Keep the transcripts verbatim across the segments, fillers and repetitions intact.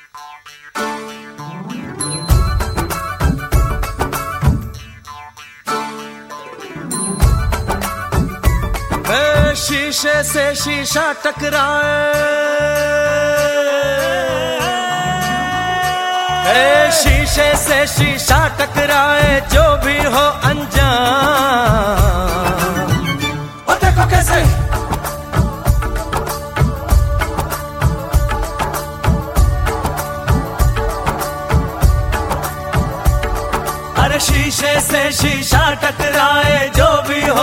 शीशे से शीशा टकराए, ए शीशे से शीशा टकराए, जो भी हो अनजान। ओ देखो कैसे अरे शीशे से शीशा टकराए, जो भी हो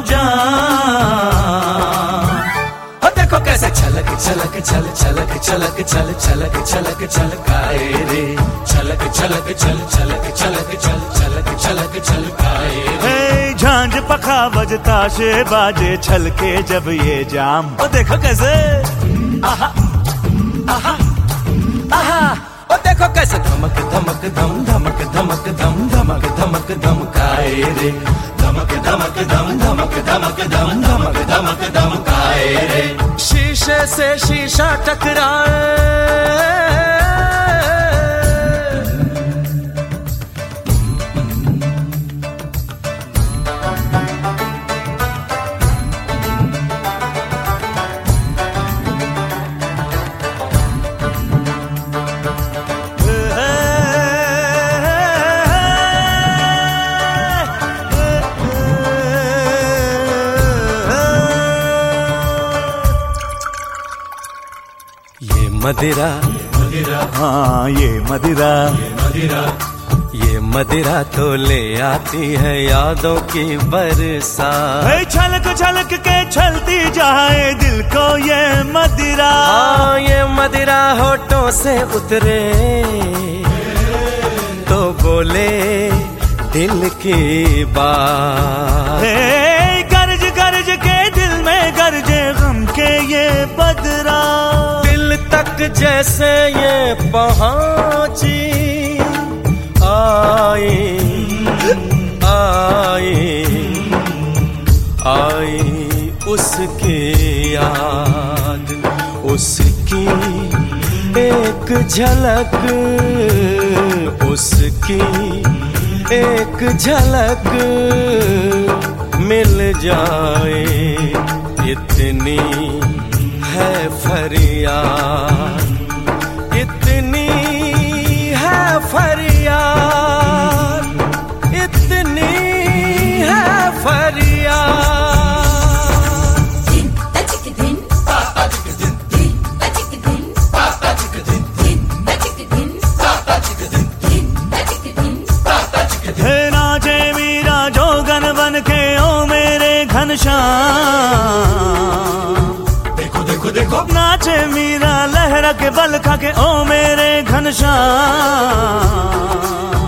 अनजान। देखो कैसे छलक छलक छल छलक छलक छल छलक छलक छलकाए रे, छलक छलक छल छलक छलक छल छलक छलक छलकाए रे। झांझ पखा बजता से बाजे छलके जब ये जाम। ओ देखो कैसे आहा आहा आहा, ओ देखो कैसे धमक धमक धम धमक धमक धम धमक धमक धमकाए रे, धमक धमक धम धमक धमक धम धमक धमक धमकाए रे। शीशे से शीशा टकराए, मदिरा मदिरा हाँ ये मदिरा मदिरा, ये मदिरा तो ले आती है यादों की बरसात। छलक छलक के छलती जाए दिल को ये मदिरा। हाँ ये मदिरा होठों से उतरे तो बोले दिल की बात। गरज गरज के दिल में गरजे गम के ये बदरा, तक जैसे ये पहुंची आई आई आई उसकी याद, उसकी एक झलक, उसकी एक झलक मिल जाए, इतनी है फरियाद, इतनी है फरियाद, इतनी है फरियाद। दिन तचिक दिन पापा चिक दिन, दिन तचिक दिन पापा चिक दिन, दिन तचिक दिन पापा चिक दिन, दिन तचिक दिन पापा चिक दिन। हे नाचे मीरा जोगन बन के ओ मेरे घनश्याम। देखो नाचे मीरा लहरा के बल खा के ओ मेरे घनश्याम।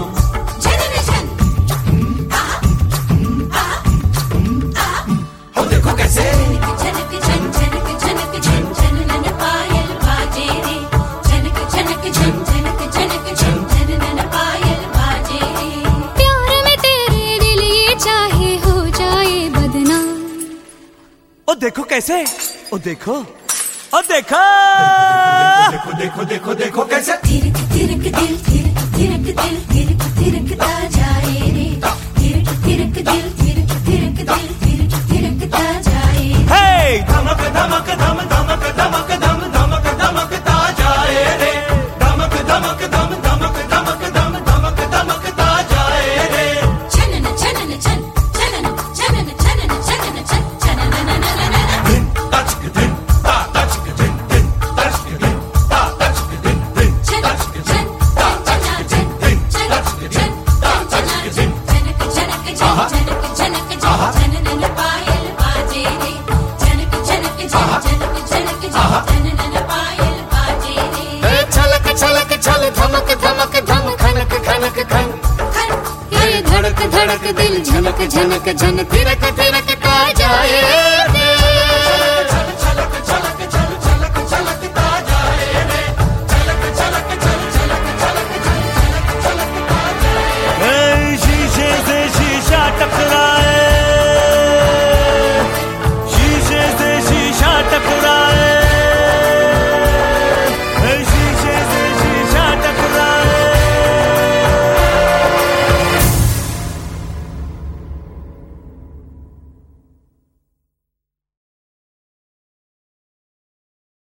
ओ देखो कैसे झनक झन झनक झनक झन झन नन पायल बाजे रे, झनक झनक झन झनक झनक झन झन नन पायल बाजे रे। प्यार में तेरे दिल ये चाहे हो जाए बदनाम। ओ देखो कैसे, ओ देखो ओ देखो देखो देखो देखो देखो कैसे थिरक थिरक दिल थिरक थिरक दिल थिरक थिरकता जाए रे, थिरक थिरक दिल थिरक थिरक दिल थिरक थिरकता जाए। हे धमक धमक धम धमक धमक धम धमक धमकता जाए रे, धमक धमक धम धमक धमक धम धमक धमकता जाए रे। छनन छनन छन छनन छनन छनन छनन छन छनन नन नन नन दिन तचिक दिन ता तचिक दिन, दिन तचिक दिन ता तचिक दिन, दिन तचिक दिन ता तचिक दिन, दिन तचिक दिन ता तचिक दिन। झनक झनक झन झनक झनक झन झन नन पायल बाजे रे, झनक झनक झन झनक झनक झन झन नन पायल बाजे रे। छलक छलक छल धमक धमक धम खनक खनक खन, ये धड़क धड़क दिल झनक झनक झन थिरक थिरक का जाए।